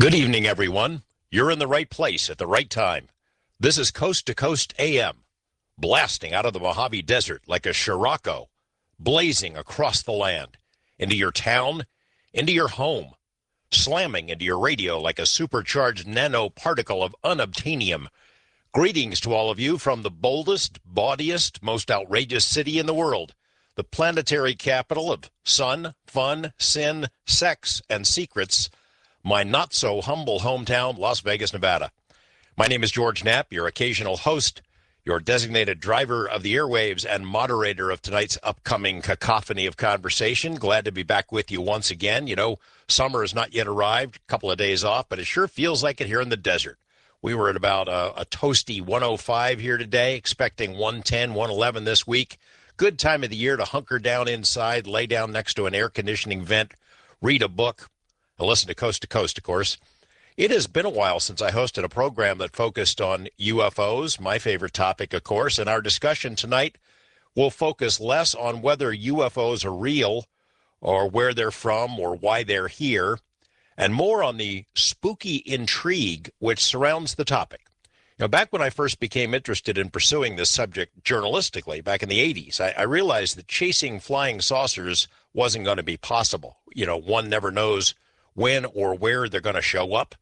Good evening, everyone. You're in the right place at the right time. This is Coast to Coast AM, blasting out of the Mojave Desert like a Scirocco, blazing across the land, into your town, into your home, slamming into your radio like a supercharged nanoparticle of unobtainium. Greetings to all of you from the boldest, bawdiest, most outrageous city in the world, the planetary capital of sun, fun, sin, sex, and secrets, my not-so-humble hometown, Las Vegas, Nevada. My name is George Knapp, your occasional host, your designated driver of the airwaves and moderator of tonight's upcoming cacophony of conversation. Glad to be back with you once again. You know, summer has not yet arrived, a couple of days off, but it sure feels like it here in the desert. We were at about a toasty 105 here today, expecting 110, 111 this week. Good time of the year to hunker down inside, lay down next to an air conditioning vent, read a book, and listen to Coast, of course. It has been a while since I hosted a program that focused on UFOs, my favorite topic, of course, and our discussion tonight will focus less on whether UFOs are real or where they're from or why they're here, and more on the spooky intrigue which surrounds the topic. You know, back when I first became interested in pursuing this subject journalistically, back in the 80s, I realized that chasing flying saucers wasn't going to be possible. You know, one never knows when or where they're going to show up.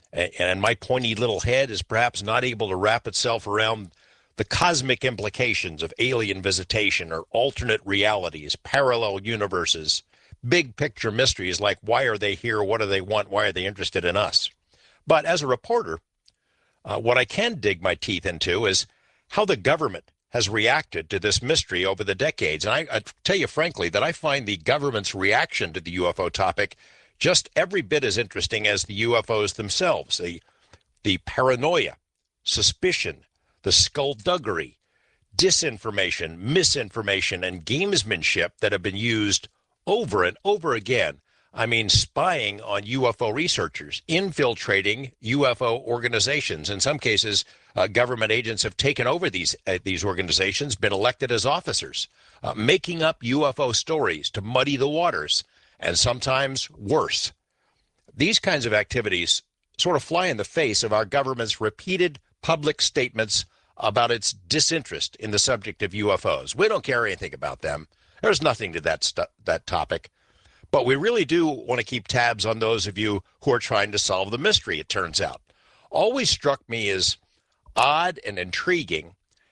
And my pointy little head is perhaps not able to wrap itself around the cosmic implications of alien visitation or alternate realities, parallel universes, big picture mysteries like why are they here, what do they want, why are they interested in us? But as a reporter, what I can dig my teeth into is how the government has reacted to this mystery over the decades. And I tell you frankly that I find the government's reaction to the UFO topic just every bit as interesting as the UFOs themselves. The paranoia, suspicion, the skullduggery, disinformation, misinformation, and gamesmanship that have been used over and over again. I mean, spying on UFO researchers, infiltrating UFO organizations. In some cases, government agents have taken over these organizations, been elected as officers, making up UFO stories to muddy the waters, and sometimes worse. These kinds of activities sort of fly in the face of our government's repeated public statements about its disinterest in the subject of UFOs. We don't care anything about them. There's nothing to that topic. But we really do want to keep tabs on those of you who are trying to solve the mystery, it turns out. Always struck me as odd and intriguing,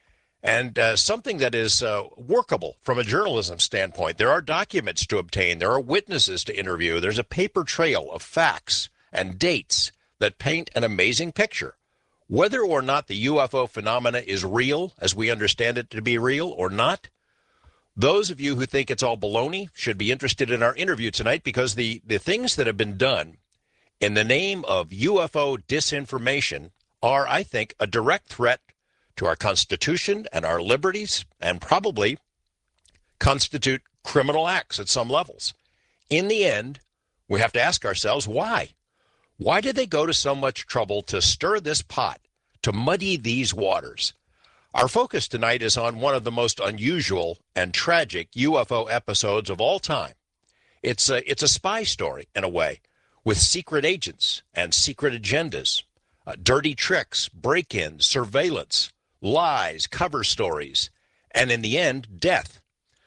and something that is workable from a journalism standpoint. There are documents to obtain. There are witnesses to interview. There's a paper trail of facts and dates that paint an amazing picture. Whether or not the UFO phenomena is real, as we understand it to be real, or not, those of you who think it's all baloney should be interested in our interview tonight, because the things that have been done in the name of UFO disinformation are, I think, a direct threat to our Constitution and our liberties, and probably constitute criminal acts at some levels. In the end, we have to ask ourselves, why? Why did they go to so much trouble to stir this pot, to muddy these waters? Our focus tonight is on one of the most unusual and tragic UFO episodes of all time. It's a spy story, in a way, with secret agents and secret agendas, dirty tricks, break-ins, surveillance, lies, cover stories, and in the end, death.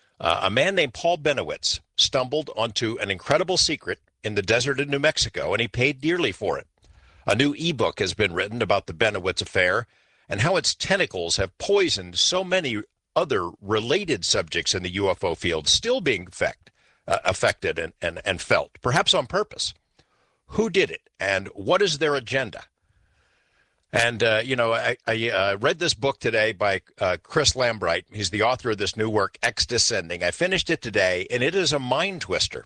A man named Paul Bennewitz stumbled onto an incredible secret in the desert of New Mexico, and he paid dearly for it. A new ebook has been written about the Bennewitz affair and how its tentacles have poisoned so many other related subjects in the UFO field, still being affected and felt, perhaps on purpose. Who did it, and what is their agenda? And, I read this book today by Chris Lambright. He's the author of this new work, X Descending. I finished it today, and it is a mind twister.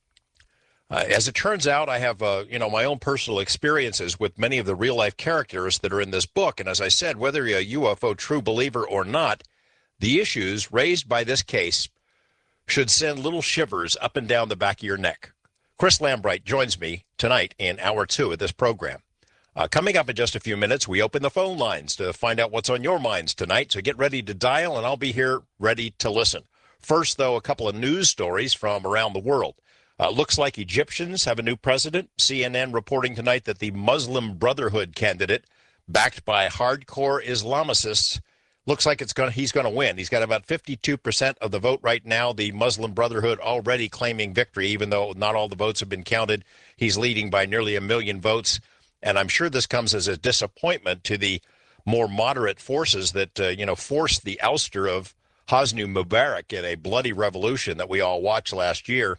As it turns out, I have, my own personal experiences with many of the real-life characters that are in this book. And as I said, whether you're a UFO true believer or not, the issues raised by this case should send little shivers up and down the back of your neck. Chris Lambright joins me tonight in hour 2 of this program. Coming up in just a few minutes, we open the phone lines to find out what's on your minds tonight. So get ready to dial, and I'll be here ready to listen. First, though, a couple of news stories from around the world. Looks like Egyptians have a new president. CNN reporting tonight that the Muslim Brotherhood candidate, backed by hardcore Islamicists, looks like he's going to win. He's got about 52% of the vote right now. The Muslim Brotherhood already claiming victory, even though not all the votes have been counted. He's leading by nearly 1 million votes. And I'm sure this comes as a disappointment to the more moderate forces that, forced the ouster of Hosni Mubarak in a bloody revolution that we all watched last year.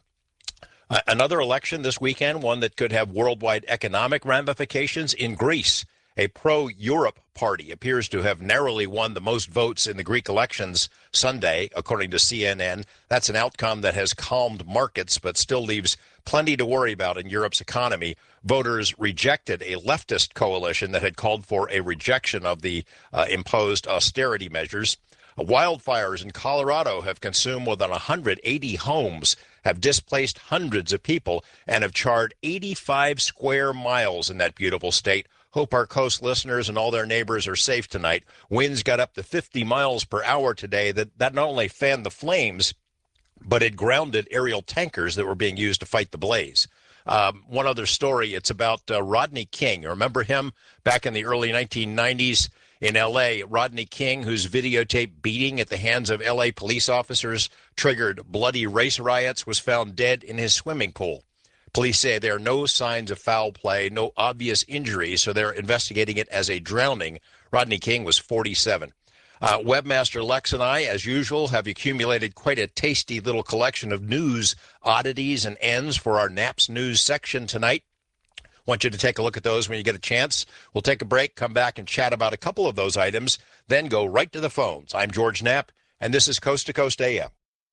Another election this weekend, one that could have worldwide economic ramifications in Greece. A pro-Europe party appears to have narrowly won the most votes in the Greek elections Sunday, according to CNN. That's an outcome that has calmed markets, but still leaves plenty to worry about in Europe's economy. Voters rejected a leftist coalition that had called for a rejection of the imposed austerity measures. Wildfires in Colorado have consumed more than 180 homes, have displaced hundreds of people, and have charred 85 square miles in that beautiful state. Hope our coast listeners and all their neighbors are safe tonight. Winds got up to 50 miles per hour today. That not only fanned the flames, but it grounded aerial tankers that were being used to fight the blaze. One other story, it's about Rodney King. Remember him back in the early 1990s? In L.A., Rodney King, whose videotaped beating at the hands of L.A. police officers triggered bloody race riots, was found dead in his swimming pool. Police say there are no signs of foul play, no obvious injuries, so they're investigating it as a drowning. Rodney King was 47. Webmaster Lex and I, as usual, have accumulated quite a tasty little collection of news oddities and ends for our Naps News section tonight. Want you to take a look at those when you get a chance. We'll take a break, come back and chat about a couple of those items, then go right to the phones. I'm George Knapp, and this is Coast to Coast AM.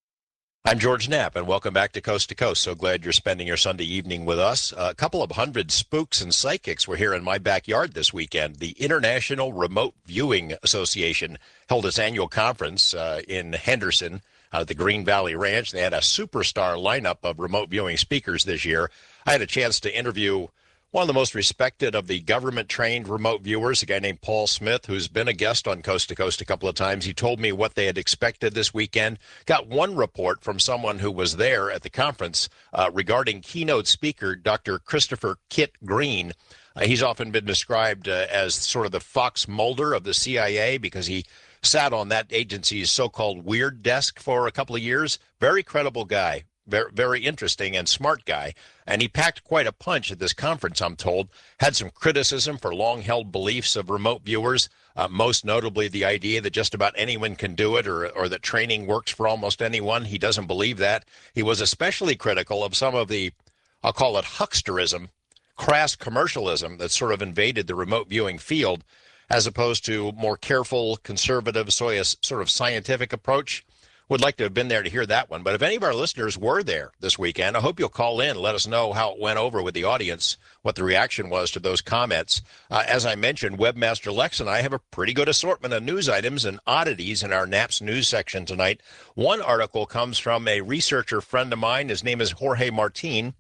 I'm George Knapp, and welcome back to Coast. So glad you're spending your Sunday evening with us. A couple of hundred spooks and psychics were here in my backyard this weekend. The International Remote Viewing Association held its annual conference in Henderson at the Green Valley Ranch. They had a superstar lineup of remote viewing speakers this year. I had a chance to interview one of the most respected of the government-trained remote viewers, a guy named Paul Smith, who's been a guest on Coast to Coast a couple of times. He told me what they had expected this weekend. Got one report from someone who was there at the conference regarding keynote speaker Dr. Christopher Kit Green. He's often been described as sort of the Fox Mulder of the CIA because he sat on that agency's so-called weird desk for a couple of years. Very credible guy. Very interesting and smart guy. And he packed quite a punch at this conference, I'm told. Had some criticism for long-held beliefs of remote viewers, most notably the idea that just about anyone can do it or that training works for almost anyone. He doesn't believe that. He was especially critical of some of the, I'll call it hucksterism, crass commercialism that sort of invaded the remote viewing field, as opposed to more careful, conservative, sort of scientific approach. Would like to have been there to hear that one. But if any of our listeners were there this weekend, I hope you'll call in and let us know how it went over with the audience, what the reaction was to those comments. As I mentioned, Webmaster Lex and I have a pretty good assortment of news items and oddities in our Naps News section tonight. One article comes from a researcher friend of mine. His name is Jorge Martin.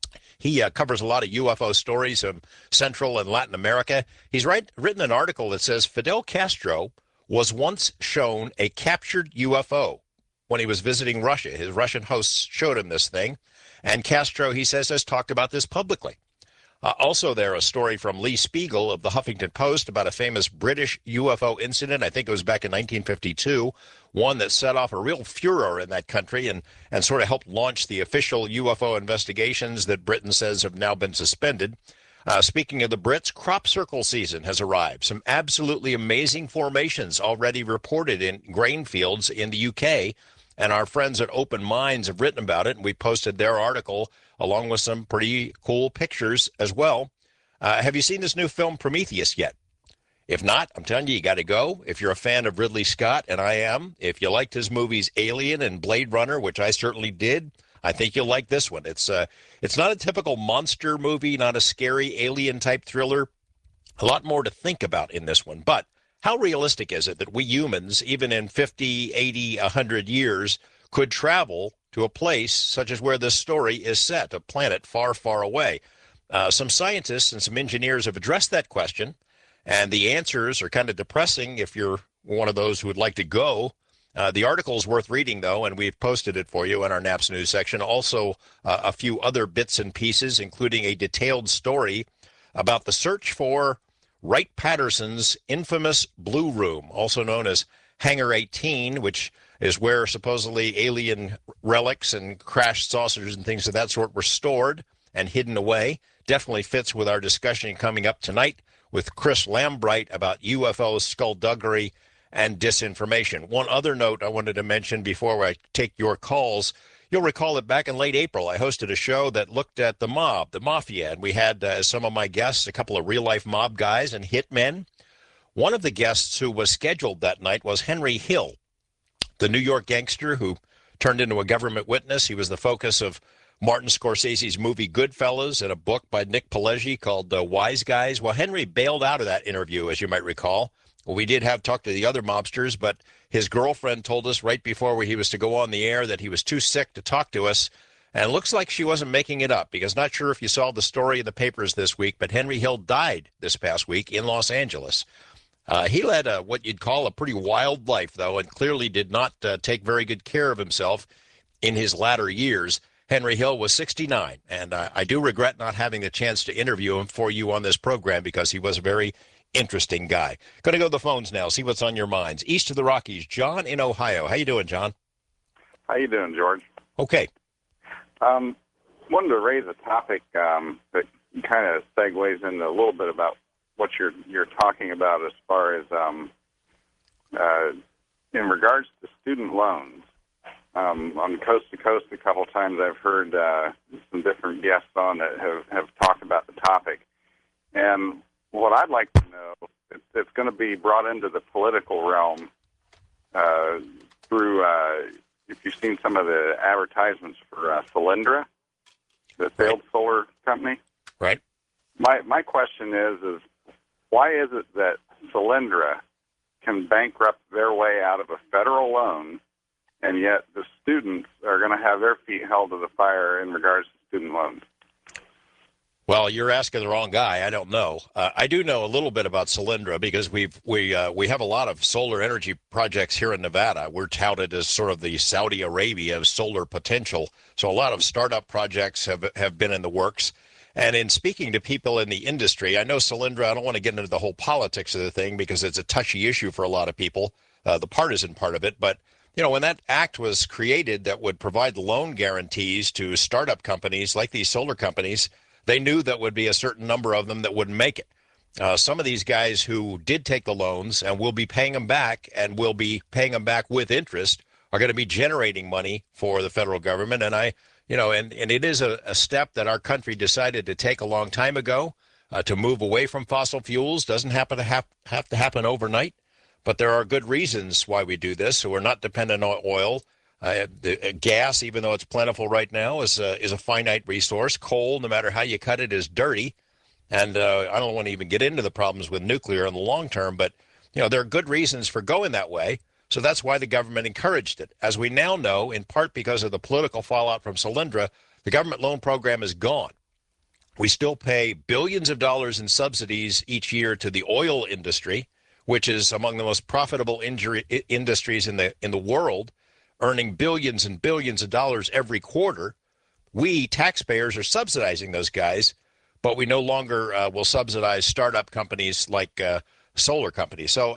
He covers a lot of UFO stories from Central and Latin America. He's written an article that says Fidel Castro was once shown a captured UFO when he was visiting Russia. His Russian hosts showed him this thing, and Castro, he says, has talked about this publicly. Also there, a story from Lee Spiegel of the Huffington Post about a famous British UFO incident. I think it was back in 1952, one that set off a real furor in that country and sort of helped launch the official UFO investigations that Britain says have now been suspended. Speaking of the Brits, crop circle season has arrived. Some absolutely amazing formations already reported in grain fields in the UK. And our friends at Open Minds have written about it, and we posted their article along with some pretty cool pictures as well. Have you seen this new film, Prometheus, yet? If not, I'm telling you, you got to go. If you're a fan of Ridley Scott, and I am, if you liked his movies Alien and Blade Runner, which I certainly did, I think you'll like this one. It's not a typical monster movie, not a scary alien-type thriller. A lot more to think about in this one, but how realistic is it that we humans, even in 50, 80, 100 years, could travel to a place such as where this story is set, a planet far, far away? Some scientists and some engineers have addressed that question, and the answers are kind of depressing if you're one of those who would like to go. The article is worth reading, though, and we've posted it for you in our NAPS news section. Also, a few other bits and pieces, including a detailed story about the search for Wright-Patterson's infamous Blue Room, also known as Hangar 18, which is where supposedly alien relics and crashed saucers and things of that sort were stored and hidden away. Definitely fits with our discussion coming up tonight with Chris Lambright about UFO skullduggery and disinformation. One other note I wanted to mention before I take your calls. You'll recall that back in late April, I hosted a show that looked at the mob, the mafia, and we had as some of my guests a couple of real-life mob guys and hitmen. One of the guests who was scheduled that night was Henry Hill, the New York gangster who turned into a government witness. He was the focus of Martin Scorsese's movie Goodfellas and a book by Nick Pileggi called Wise Guys. Well, Henry bailed out of that interview, as you might recall. Well, we did have talk to the other mobsters, but his girlfriend told us right before he was to go on the air that he was too sick to talk to us. And it looks like she wasn't making it up, because not sure if you saw the story in the papers this week, but Henry Hill died this past week in Los Angeles. He led what you'd call a pretty wild life, though, and clearly did not take very good care of himself in his latter years. Henry Hill was 69, and I do regret not having the chance to interview him for you on this program because he was a very interesting guy. Going to go to the phones now, see what's on your minds. East of the Rockies, John in Ohio. How you doing, John? How you doing, George? Okay. Wanted to raise a topic that kind of segues into a little bit about what you're talking about as far as in regards to student loans. On Coast to Coast, a couple of times I've heard some different guests on that have talked about the topic. And what I'd like to know, it's going to be brought into the political realm through, if you've seen some of the advertisements for Solyndra, the failed solar company. Right. My question is why is it that Solyndra can bankrupt their way out of a federal loan, and yet the students are going to have their feet held to the fire in regards to student loans? Well, you're asking the wrong guy. I don't know. I do know a little bit about Solyndra because we have a lot of solar energy projects here in Nevada. We're touted as sort of the Saudi Arabia of solar potential. So a lot of startup projects have been in the works. And in speaking to people in the industry, I know Solyndra, I don't want to get into the whole politics of the thing because it's a touchy issue for a lot of people, the partisan part of it. But, you know, when that act was created that would provide loan guarantees to startup companies like these solar companies, they knew that would be a certain number of them that wouldn't make it. Some of these guys who did take the loans and will be paying them back and will be paying them back with interest are going to be generating money for the federal government. And and it is a step that our country decided to take a long time ago to move away from fossil fuels. Doesn't have to happen overnight, but there are good reasons why we do this. So we're not dependent on oil. The gas, even though it's plentiful right now, is a finite resource. Coal, no matter how you cut it, is dirty. And I don't want to even get into the problems with nuclear in the long term, but there are good reasons for going that way. So that's why the government encouraged it. As we now know, in part because of the political fallout from Solyndra, the government loan program is gone. We still pay billions of dollars in subsidies each year to the oil industry, which is among the most profitable industries in the world, earning billions and billions of dollars every quarter. We taxpayers are subsidizing those guys, but we no longer will subsidize startup companies like solar companies. So,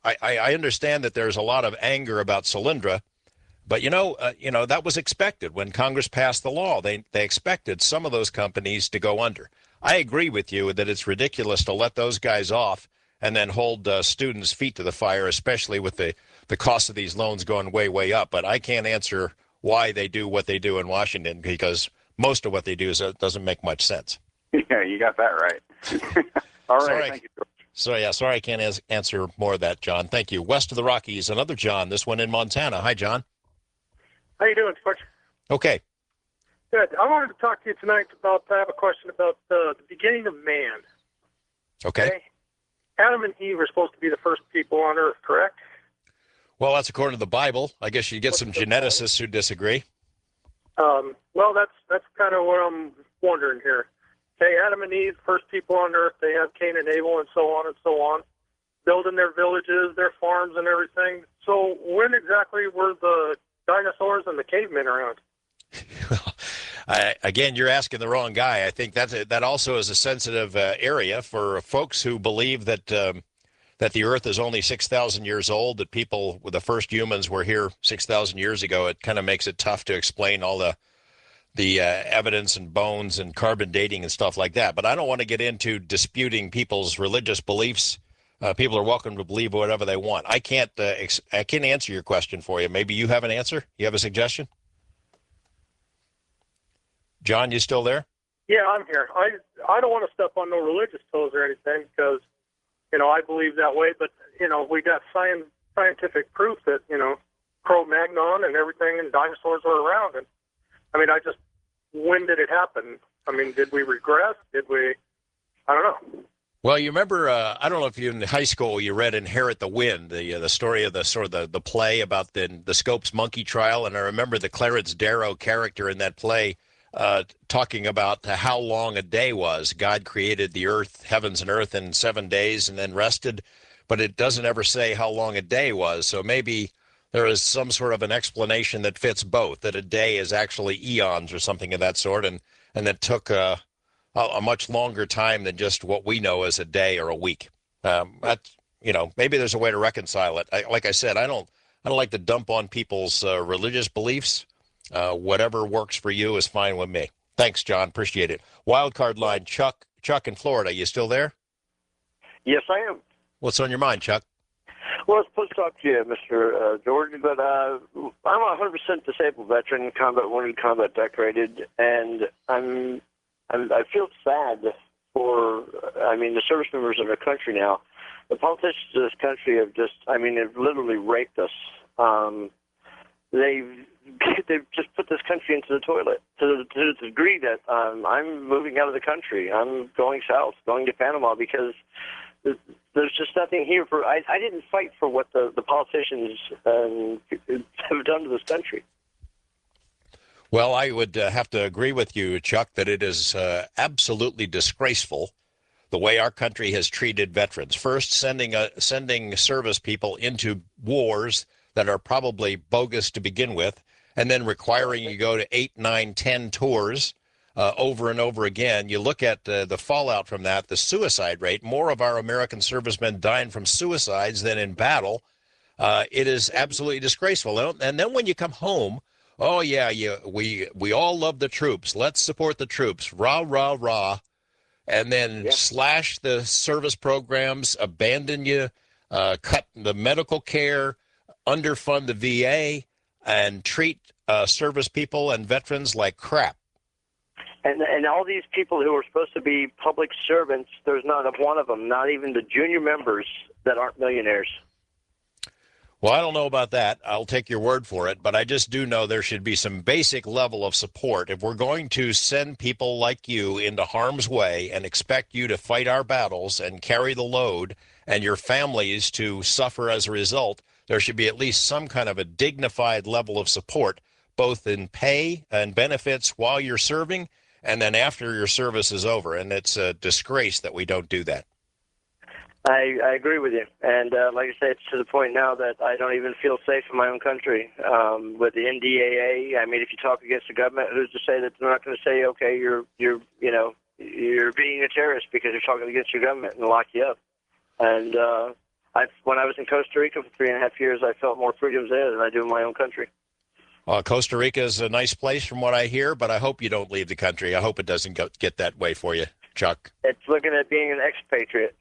I understand that there's a lot of anger about Solyndra, but that was expected when Congress passed the law. They expected some of those companies to go under. I agree with you that it's ridiculous to let those guys off and then hold students' feet to the fire, especially with the cost of these loans going way, way up. But I can't answer why they do what they do in Washington because most of what they do doesn't make much sense. Yeah, you got that right. All right, sorry, thank you, sorry George. I can't answer more of that, John. Thank you. West of the Rockies, another John, this one in Montana. Hi, John. How you doing, George? Okay. Good. I wanted to talk to you tonight I have a question about the beginning of man. Okay. Adam and Eve are supposed to be the first people on Earth, correct? Well, that's according to the Bible. I guess you get some geneticists who disagree. Well, that's kind of what I'm wondering here. Okay, Adam and Eve, first people on Earth, they have Cain and Abel and so on and so on. building their villages, their farms, and everything. So when exactly were the dinosaurs and the cavemen around? Well, again, you're asking the wrong guy. I think that also is a sensitive area for folks who believe that that the Earth is only 6,000 years old, that the first humans were here 6,000 years ago. It kind of makes it tough to explain all the evidence and bones and carbon dating and stuff like that. But I don't want to get into disputing people's religious beliefs. People are welcome to believe whatever they want. I can't answer your question for you. Maybe you have an answer? You have a suggestion? John, you still there? Yeah, I'm here. I don't want to step on no religious toes or anything because, I believe that way. But, we got scientific proof that, Cro-Magnon and everything and dinosaurs were around. And, when did it happen? Did we regress? I don't know. Well, you remember, I don't know if you in high school you read Inherit the Wind, the story of the play about the Scopes monkey trial. And I remember the Clarence Darrow character in that play talking about how long a day was. God created the earth, heavens and earth in 7 days and then rested, but it doesn't ever say how long a day was. So maybe there is some sort of an explanation that fits both, that a day is actually eons or something of that sort, and that took a much longer time than just what we know as a day or a week. Maybe there's a way to reconcile it. Like I said, I don't like to dump on people's religious beliefs. Whatever works for you is fine with me. Thanks, John. Appreciate it. Wildcard line, Chuck in Florida. You still there? Yes, I am. What's on your mind, Chuck? Well, it's supposed to talk to you, Mr. George, but I'm a 100% disabled veteran, combat wounded, combat decorated, and I feel sad for, the service members of our country now. The politicians of this country have they've literally raped us. They've just put this country into the toilet to the degree that I'm moving out of the country. I'm going south, going to Panama because there's just nothing here for. I didn't fight for what the politicians have done to this country. Well, I would have to agree with you, Chuck, that it is absolutely disgraceful the way our country has treated veterans. First, sending service people into wars that are probably bogus to begin with, and then requiring you go to 8, 9, 10 tours over and over again. You look at the fallout from that, the suicide rate. More of our American servicemen dying from suicides than in battle. It is absolutely disgraceful. And then when you come home, oh, yeah, we all love the troops. Let's support the troops. Rah, rah, rah. And then slash the service programs, abandon you, cut the medical care, underfund the VA, and treat service people and veterans like crap. And all these people who are supposed to be public servants, there's not one of them, not even the junior members, that aren't millionaires. Well, I don't know about that. I'll take your word for it, but I just do know there should be some basic level of support. If we're going to send people like you into harm's way and expect you to fight our battles and carry the load and your families to suffer as a result, there should be at least some kind of a dignified level of support, both in pay and benefits while you're serving and then after your service is over. And it's a disgrace that we don't do that. I agree with you. And like I say, it's to the point now that I don't even feel safe in my own country. With the NDAA, if you talk against the government, who's to say that they're not going to say, okay, you're being a terrorist because you're talking against your government and lock you up. And when I was in Costa Rica for 3.5 years, I felt more freedoms there than I do in my own country. Costa Rica is a nice place from what I hear, but I hope you don't leave the country. I hope it doesn't get that way for you, Chuck. It's looking at being an expatriate.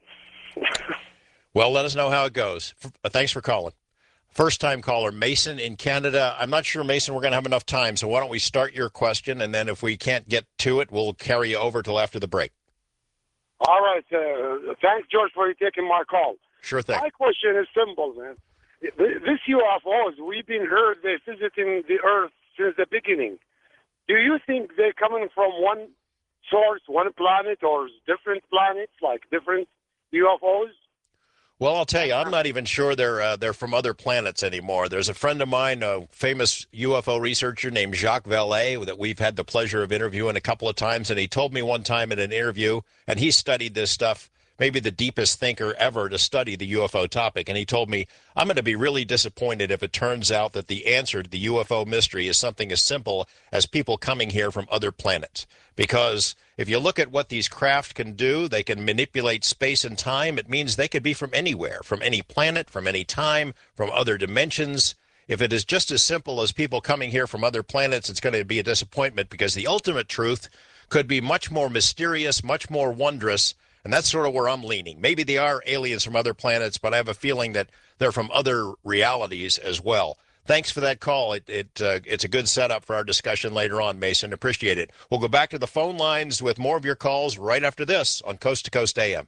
Well, let us know how it goes. Thanks for calling. First-time caller, Mason in Canada. I'm not sure, Mason, we're going to have enough time, so why don't we start your question, and then if we can't get to it, we'll carry you over till after the break. All right. Thanks, George, for taking my call. Sure thing. My question is simple, man. This UFOs, we've been heard they're visiting the Earth since the beginning. Do you think they're coming from one source, one planet, or different planets, like different UFOs? Well, I'll tell you, I'm not even sure they're from other planets anymore. There's a friend of mine, a famous UFO researcher named Jacques Vallée, that we've had the pleasure of interviewing a couple of times, and he told me one time in an interview, and he studied this stuff maybe the deepest thinker ever to study the UFO topic. And he told me, I'm going to be really disappointed if it turns out that the answer to the UFO mystery is something as simple as people coming here from other planets. Because if you look at what these craft can do, they can manipulate space and time. It means they could be from anywhere, from any planet, from any time, from other dimensions. If it is just as simple as people coming here from other planets, it's going to be a disappointment, because the ultimate truth could be much more mysterious, much more wondrous, and that's sort of where I'm leaning. Maybe they are aliens from other planets, but I have a feeling that they're from other realities as well. Thanks for that call. It's a good setup for our discussion later on, Mason. Appreciate it. We'll go back to the phone lines with more of your calls right after this on Coast to Coast AM.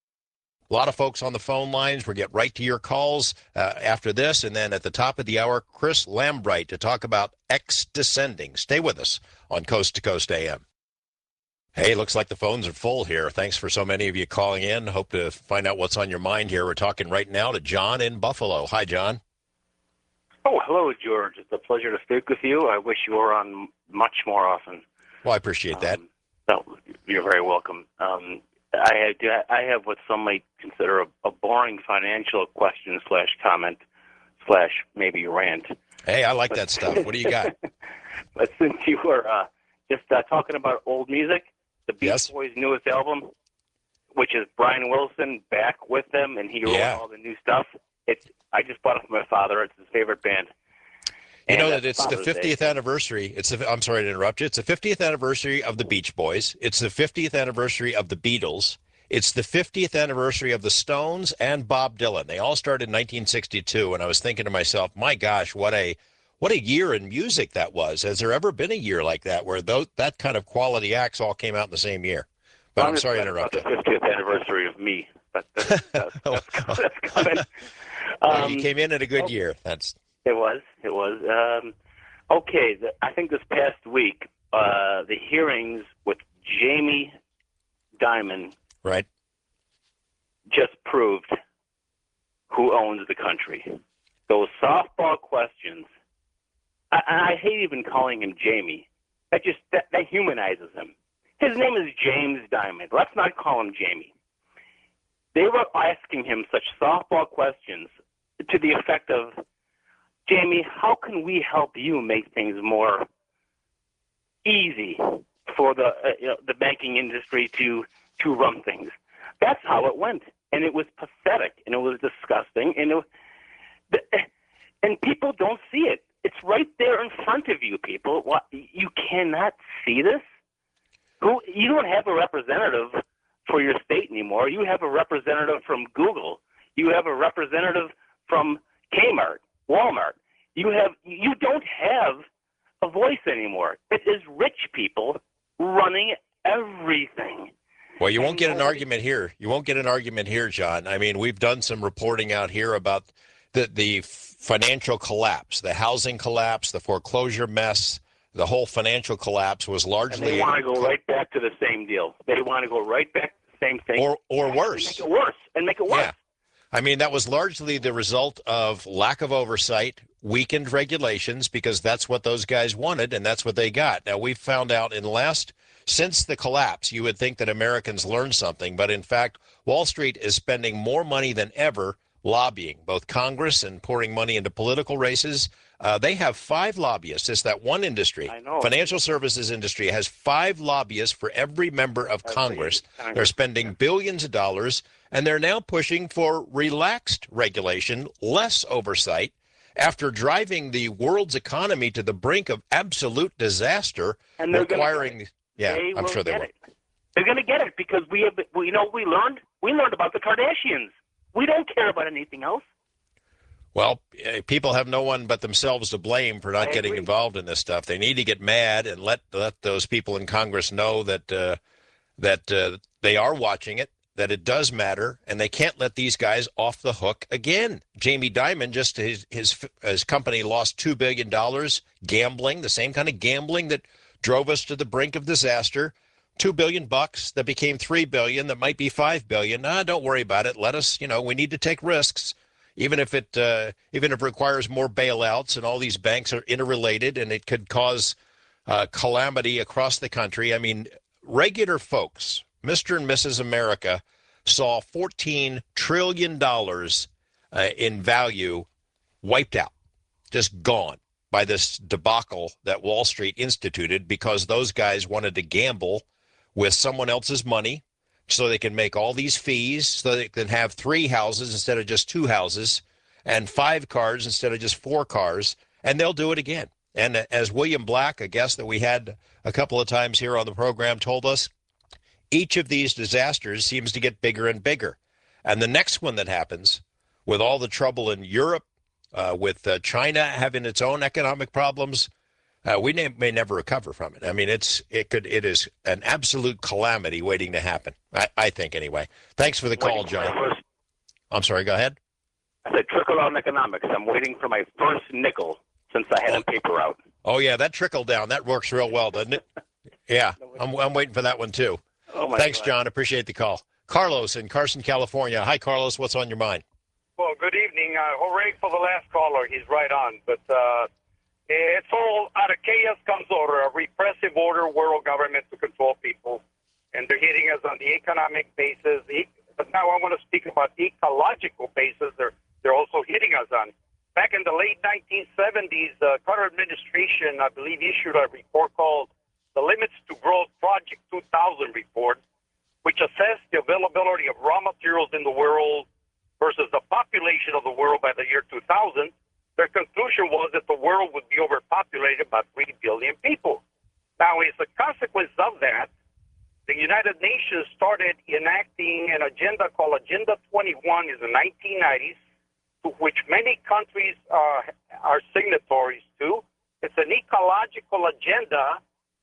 A lot of folks on the phone lines. We'll get right to your calls after this. And then at the top of the hour, Chris Lambright to talk about X descending. Stay with us on Coast to Coast AM. Hey, looks like the phones are full here. Thanks for so many of you calling in. Hope to find out what's on your mind here. We're talking right now to John in Buffalo. Hi, John. Oh, hello, George. It's a pleasure to speak with you. I wish you were on much more often. Well, I appreciate that. No, you're very welcome. I have what some might consider a boring financial question / comment / maybe rant. Hey, I like that stuff. What do you got? But since you were just talking about old music, the Beach Boys' newest album, which is Brian Wilson back with them, and he wrote all the new stuff. I just bought it for my father. It's his favorite band. You know that it's the 50th anniversary. I'm sorry to interrupt you. It's the 50th anniversary of the Beach Boys. It's the 50th anniversary of the Beatles. It's the 50th anniversary of the Stones and Bob Dylan. They all started in 1962, and I was thinking to myself, my gosh, what a year in music that was. Has there ever been a year like that where that kind of quality acts all came out in the same year? But I'm sorry to interrupt you. The 50th anniversary of me. That's coming. Well, you came in a good year. It was. Okay, I think this past week, the hearings with Jamie Dimon just proved who owns the country. Those softball questions, I hate even calling him Jamie. That humanizes him. His name is James Dimon. Let's not call him Jamie. They were asking him such softball questions to the effect of, Jamie, how can we help you make things more easy for the banking industry to run things? That's how it went, and it was pathetic, and it was disgusting, and people don't see it. It's right there in front of you, people. What, you cannot see this? You don't have a representative for your state anymore. You have a representative from Google. You have a representative from Kmart, Walmart. You don't have a voice anymore. It is rich people running everything. Well, you won't get an argument here. You won't get an argument here, John. I mean, we've done some reporting out here about the financial collapse, the housing collapse, the foreclosure mess. The whole financial collapse was largely... And they want to go right back to the same deal. They want to go right back to the same thing. Or worse. Make it worse. Yeah. I mean, that was largely the result of lack of oversight, weakened regulations, because that's what those guys wanted, and that's what they got. Now, we've found out since the collapse, you would think that Americans learned something, but in fact, Wall Street is spending more money than ever lobbying, both Congress and pouring money into political races. They have 5 lobbyists. It's that one industry. I know. Financial services industry has 5 lobbyists for every member of Congress. They're spending billions of dollars, and they're now pushing for relaxed regulation, less oversight, after driving the world's economy to the brink of absolute disaster, and they're requiring... Yeah, I'm sure they will. They're going to get it because we learned about the Kardashians. We don't care about anything else. Well, people have no one but themselves to blame for not getting involved in this stuff. They need to get mad and let those people in Congress know that they are watching it, that it does matter, and they can't let these guys off the hook again. Jamie Dimon, just his company lost $2 billion gambling, the same kind of gambling that drove us to the brink of disaster. $2 billion that became $3 billion, that might be $5 billion. Don't worry about it. Let us, we need to take risks, even if it requires more bailouts, and all these banks are interrelated, and it could cause calamity across the country. I mean, regular folks, Mr. and Mrs. America, saw $14 trillion in value wiped out, just gone by this debacle that Wall Street instituted because those guys wanted to gamble with someone else's money so they can make all these fees, so they can have 3 houses instead of just 2 houses, and 5 cars instead of just 4 cars, and they'll do it again. And as William Black, a guest that we had a couple of times here on the program, told us, each of these disasters seems to get bigger and bigger. And the next one that happens, with all the trouble in Europe, with China having its own economic problems, we may never recover from it. I mean, it is an absolute calamity waiting to happen. I think anyway. Thanks for the call, John. I'm sorry. Go ahead. I said trickle-down economics. I'm waiting for my first nickel since I had a paper out. Oh yeah, that trickle down that works real well, doesn't it? Yeah, I'm waiting for that one too. Oh Thanks, God. John. Appreciate the call. Carlos in Carson, California. Hi, Carlos. What's on your mind? Well, good evening. Hooray for the last caller. He's right on. But it's all out of chaos comes order, a repressive order, world government to control people. And they're hitting us on the economic basis. But now I want to speak about ecological basis. They're also hitting us on. Back in the late 1970s, the Carter administration, I believe, issued a report called the Limits to Growth Project 2000 report, which assessed the availability of raw materials in the world versus the population of the world by the year 2000. Their conclusion was that the world would be overpopulated by 3 billion people. Now, as a consequence of that, the United Nations started enacting an agenda called Agenda 21 in the 1990s, to which many countries are signatories to. It's an ecological agenda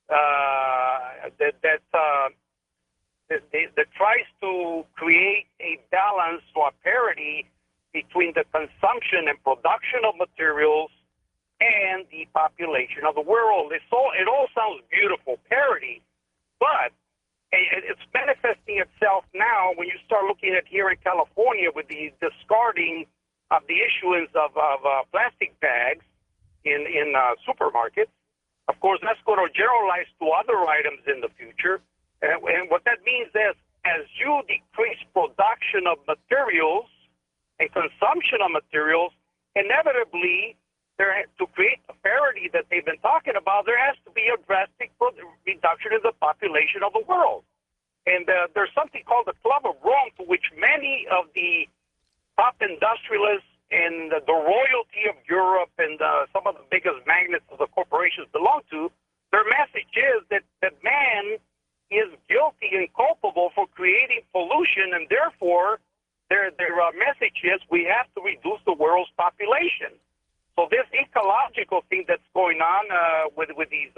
that tries to create a balance or a parity between the consumption and production of materials and the population of the world. It all sounds beautiful, parity, but it's manifesting itself now when you start looking at here in California with the discarding of the issuance of plastic bags in supermarkets. Of course, that's going to generalize to other items in the future. And what that means is, as you decrease production of materials and consumption of materials, inevitably, to create the parity that they've been talking about, there has to be a drastic reduction in the population of the world. And there's something called the Club of Rome, to which many of the top industrialists and the royalty of Europe and some of the biggest magnates of the corporations belong to. Their message is that man is guilty and culpable for creating pollution, and therefore their message is we have to reduce the world's population. So this ecological thing that's going on with these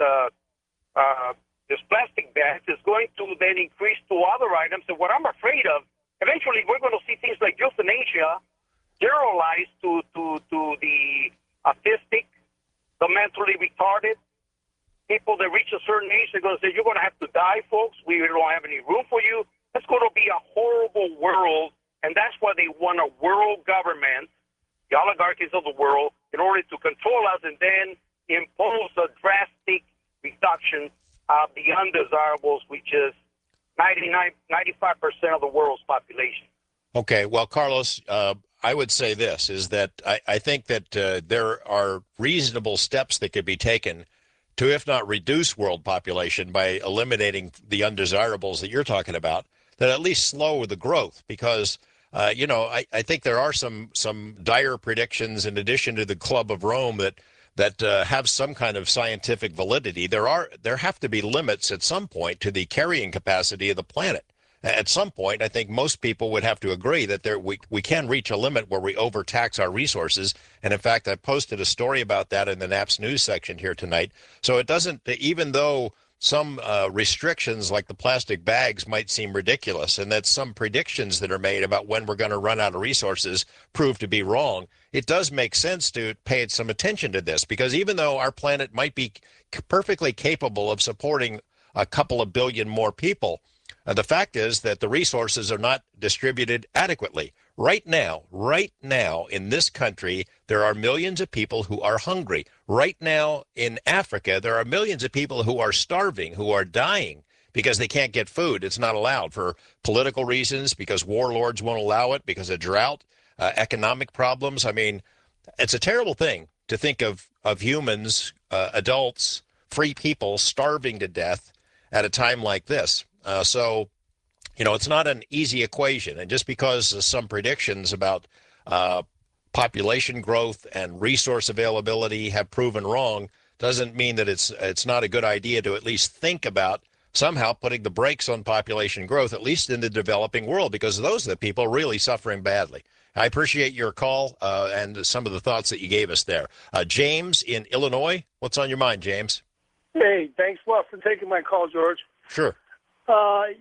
this plastic bags is going to then increase to other items. And what I'm afraid of, eventually we're going to see things like euthanasia generalized to the autistic, the mentally retarded. People that reach a certain age, they're going to say, you're going to have to die, folks. We don't have any room for you. It's going to be a horrible world, and that's why they want a world government, the oligarchies of the world, in order to control us and then impose a drastic reduction of the undesirables, which is 95% of the world's population. Okay, well, Carlos, I would say this, is that I think that there are reasonable steps that could be taken to, if not reduce world population by eliminating the undesirables that you're talking about, that at least slow the growth. Because, I think there are some dire predictions in addition to the Club of Rome that have some kind of scientific validity. There have to be limits at some point to the carrying capacity of the planet. At some point, I think most people would have to agree that we can reach a limit where we overtax our resources. And in fact, I posted a story about that in the NAPS news section here tonight. So it doesn't, even though some restrictions like the plastic bags might seem ridiculous, and that some predictions that are made about when we're going to run out of resources prove to be wrong, it does make sense to pay some attention to this, because even though our planet might be perfectly capable of supporting a couple of billion more people, the fact is that the resources are not distributed adequately. Right now in this country, there are millions of people who are hungry. Right now in Africa, there are millions of people who are starving, who are dying because they can't get food. It's not allowed for political reasons, because warlords won't allow it, because of drought, economic problems. I mean, it's a terrible thing to think of humans, adults, free people starving to death at a time like this. So, it's not an easy equation. And just because some predictions about population growth and resource availability have proven wrong doesn't mean that it's not a good idea to at least think about somehow putting the brakes on population growth, at least in the developing world, because those are the people really suffering badly. I appreciate your call and some of the thoughts that you gave us there. James in Illinois, what's on your mind, James? Hey, thanks a lot for taking my call, George. Sure. I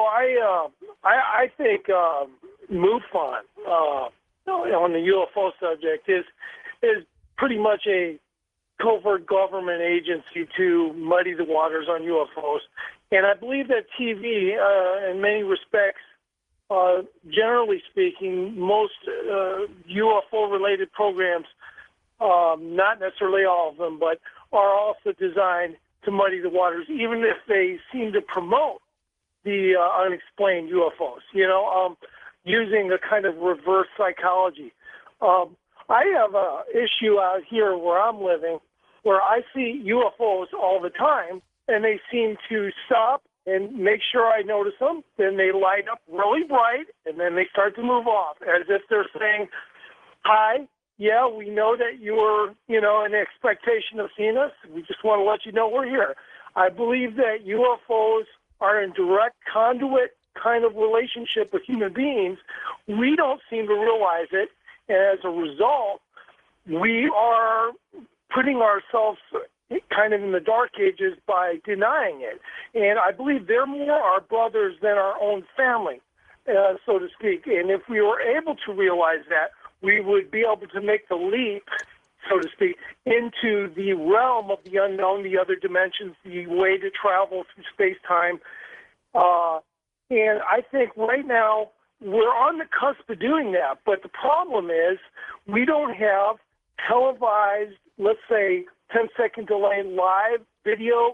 think MUFON on the UFO subject is pretty much a covert government agency to muddy the waters on UFOs, and I believe that TV, in many respects, generally speaking, most UFO-related programs, not necessarily all of them, but are also designed to muddy the waters, even if they seem to promote the unexplained UFOs, using a kind of reverse psychology. I have an issue out here where I'm living where I see UFOs all the time, and they seem to stop and make sure I notice them. Then they light up really bright, and then they start to move off, as if they're saying, hi, yeah, we know that you were, in expectation of seeing us. We just want to let you know we're here. I believe that UFOs are in direct conduit kind of relationship with human beings. We don't seem to realize it. And as a result, we are putting ourselves kind of in the dark ages by denying it. And I believe they're more our brothers than our own family, so to speak. And if we were able to realize that, we would be able to make the leap, so to speak, into the realm of the unknown, the other dimensions, the way to travel through space-time. And I think right now we're on the cusp of doing that. But the problem is we don't have televised, let's say, 10-second delay live video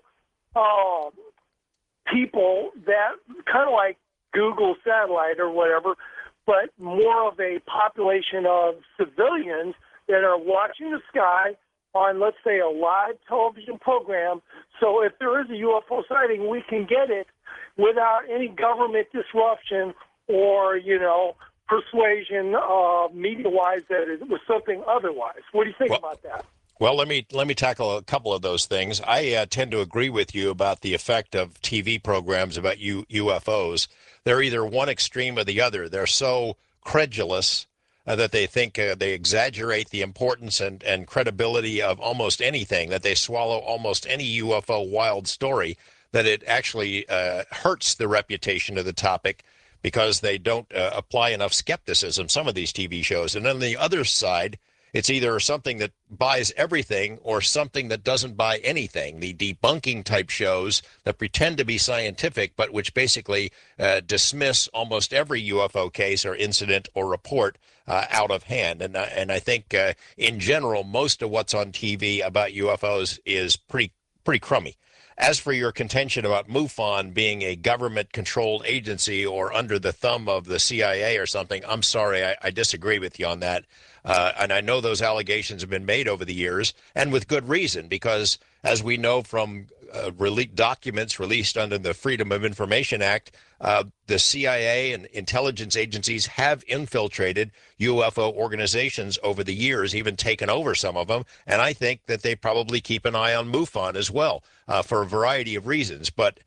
people that kind of like Google satellite or whatever, but more of a population of civilians that are watching the sky on, let's say, a live television program. So if there is a UFO sighting, we can get it without any government disruption or, persuasion media-wise that it was something otherwise. What do you think about that? Well, let me tackle a couple of those things. I tend to agree with you about the effect of TV programs about UFOs. They're either one extreme or the other. They're so credulous that they think they exaggerate the importance and credibility of almost anything, that they swallow almost any UFO wild story, that it actually hurts the reputation of the topic because they don't apply enough skepticism, some of these TV shows. And on the other side, it's either something that buys everything or something that doesn't buy anything. The debunking type shows that pretend to be scientific, but which basically dismiss almost every UFO case or incident or report out of hand. And I think in general, most of what's on TV about UFOs is pretty crummy. As for your contention about MUFON being a government-controlled agency or under the thumb of the CIA or something, I'm sorry, I disagree with you on that. And I know those allegations have been made over the years, and with good reason, because as we know from documents released under the Freedom of Information Act, the CIA and intelligence agencies have infiltrated UFO organizations over the years, even taken over some of them. And I think that they probably keep an eye on MUFON as well for a variety of reasons. But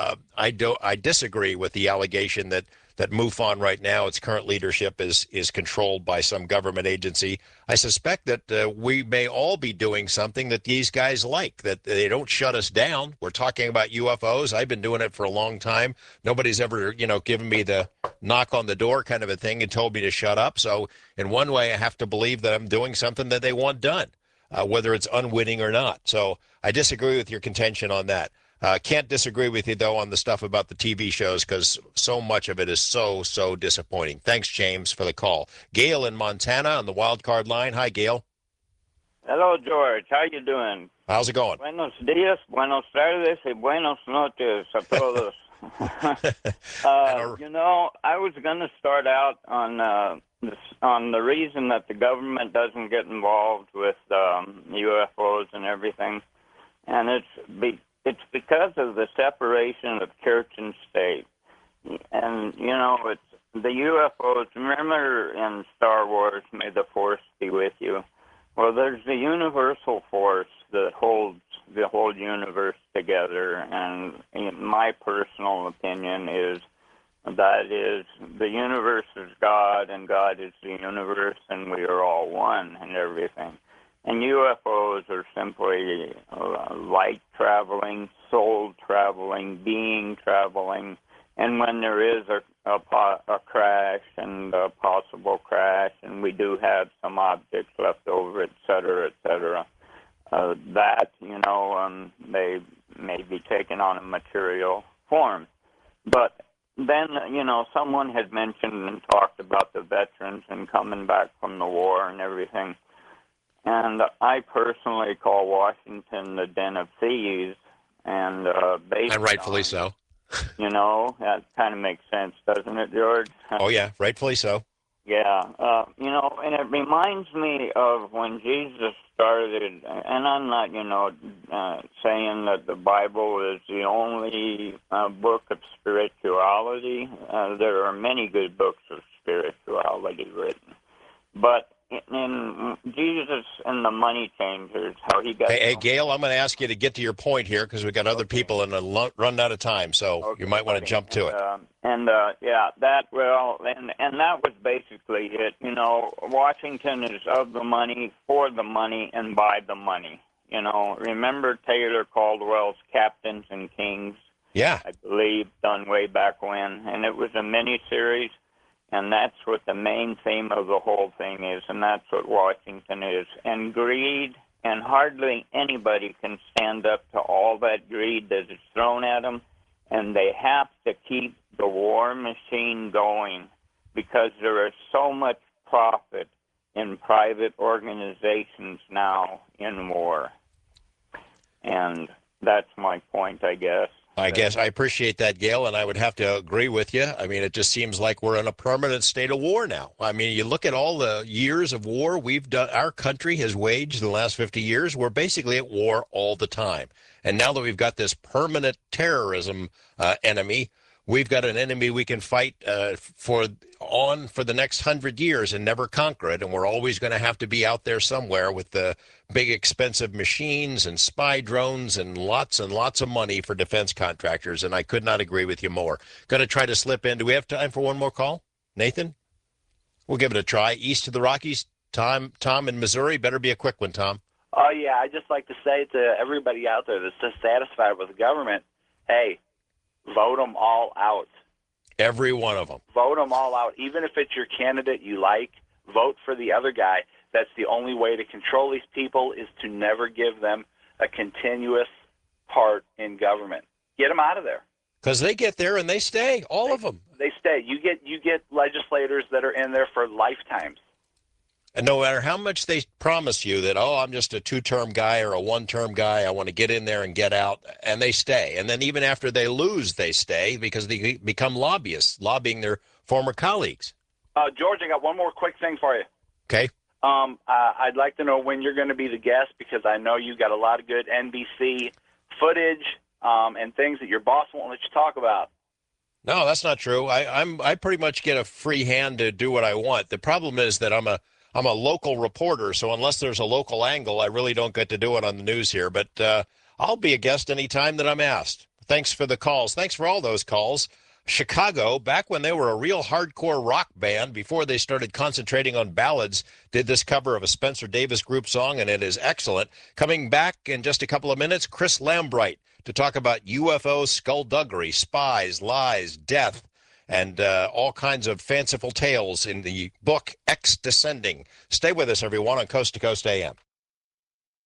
I disagree with the allegation that MUFON right now, its current leadership is controlled by some government agency. I suspect that we may all be doing something that these guys like, that they don't shut us down. We're talking about UFOs. I've been doing it for a long time. Nobody's ever, given me the knock on the door kind of a thing and told me to shut up. So in one way, I have to believe that I'm doing something that they want done, whether it's unwitting or not. So I disagree with your contention on that. Can't disagree with you, though, on the stuff about the TV shows, because so much of it is so disappointing. Thanks, James, for the call. Gail in Montana on the wild card line. Hi, Gail. Hello, George. How you doing? How's it going? Buenos días, buenos tardes, y buenos noches a todos. I was going to start out on the reason that the government doesn't get involved with UFOs and everything, and it's because of the separation of church and state. And it's the UFOs. Remember in Star Wars, "May the Force be with you." Well, there's the universal force that holds the whole universe together, and in my personal opinion is the universe is God, and God is the universe, and we are all one and everything. And UFOs are simply light traveling, soul traveling, being traveling, and when there is a crash and a possible crash, and we do have some objects left over, et cetera, they may be taken on a material form. But then, someone had mentioned and talked about the veterans and coming back from the war and everything. And I personally call Washington the den of thieves, and rightfully so. That kind of makes sense, doesn't it, George? Oh, yeah, rightfully so. Yeah, and it reminds me of when Jesus started, and I'm not, saying that the Bible is the only book of spirituality. There are many good books of spirituality written. But in Jesus and the Money Changers, how he got... Hey, Gail, I'm going to ask you to get to your point here because we've got other people and run out of time, so you might want to jump to it. That was basically it. Washington is of the money, for the money, and by the money. Remember Taylor Caldwell's Captains and Kings? Yeah. I believe, done way back when, and it was a mini-series. And that's what the main theme of the whole thing is, and that's what Washington is. And greed, and hardly anybody can stand up to all that greed that is thrown at them, and they have to keep the war machine going because there is so much profit in private organizations now in war. And that's my point, I guess. I guess I appreciate that, Gail, and I would have to agree with you. I mean, it just seems like we're in a permanent state of war now. I mean, you look at all the years of war we've done, our country has waged in the last 50 years. We're basically at war all the time. And now that we've got this permanent terrorism enemy, we've got an enemy we can fight for the next 100 years and never conquer it. And we're always going to have to be out there somewhere with the big expensive machines and spy drones and lots of money for defense contractors. And I could not agree with you more. Going to try to slip in. Do we have time for one more call? Nathan? We'll give it a try. East of the Rockies, Tom in Missouri. Better be a quick one, Tom. Oh, yeah. I'd just like to say to everybody out there that's dissatisfied with the government, hey, vote them all out. Every one of them. Vote them all out. Even if it's your candidate you like, vote for the other guy. That's the only way to control these people is to never give them a continuous part in government. Get them out of there. Because they get there and they stay, all of them. They stay. You get legislators that are in there for lifetimes. And no matter how much they promise you that, I'm just a two-term guy or a one-term guy, I want to get in there and get out, and they stay. And then even after they lose, they stay because they become lobbyists, lobbying their former colleagues. George, I got one more quick thing for you. Okay. I'd like to know when you're going to be the guest because I know you got a lot of good NBC footage and things that your boss won't let you talk about. No, that's not true. I pretty much get a free hand to do what I want. The problem is that I'm a local reporter, so unless there's a local angle, I really don't get to do it on the news here. But I'll be a guest anytime that I'm asked. Thanks for the calls. Thanks for all those calls. Chicago, back when they were a real hardcore rock band, before they started concentrating on ballads, did this cover of a Spencer Davis Group song, and it is excellent. Coming back in just a couple of minutes, Chris Lambright to talk about UFO skullduggery, spies, lies, death, and all kinds of fanciful tales in the book X Descending. Stay with us, everyone, on Coast to Coast AM.